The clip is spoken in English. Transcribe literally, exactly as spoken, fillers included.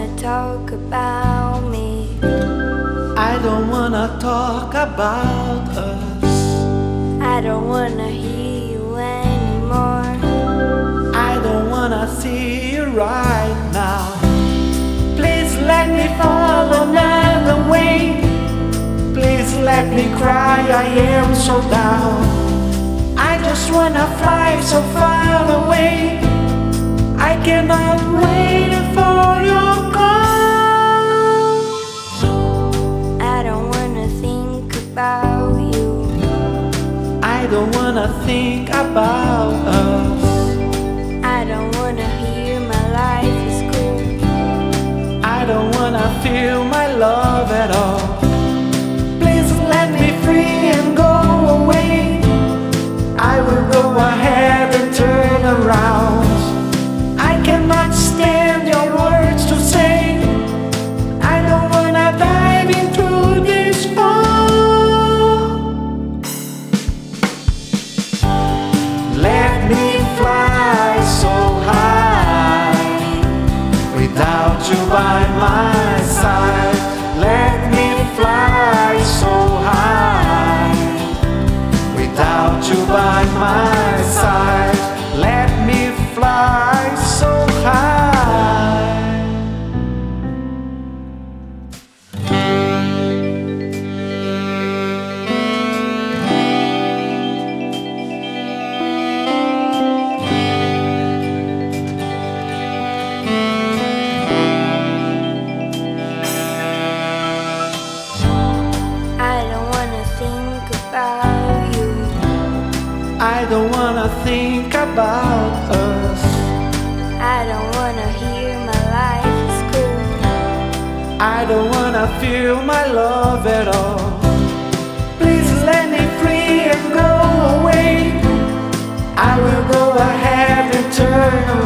wanna talk about me. I don't wanna talk about us. I don't wanna hear you anymore. I don't wanna see you right now. Please let me fall another way. Please let me cry, I am so down. I just wanna fly so far away. I cannot wait for your call. I don't wanna think about you. I don't wanna think about us. I don't wanna hear my life is cool. I don't wanna feel my love at all. Please let me free and go away. I will go ahead and turn around. I cannot stand your words to say. I don't wanna dive into this fall. Let me fly so high without you by my side. Let me fly so high without you by my side. Let me fly so high. I don't wanna think about you. I don't wanna think about us. I don't wanna hear my life is cool. I don't wanna feel my love at all. Please let me free and go away. I will go ahead and turn around.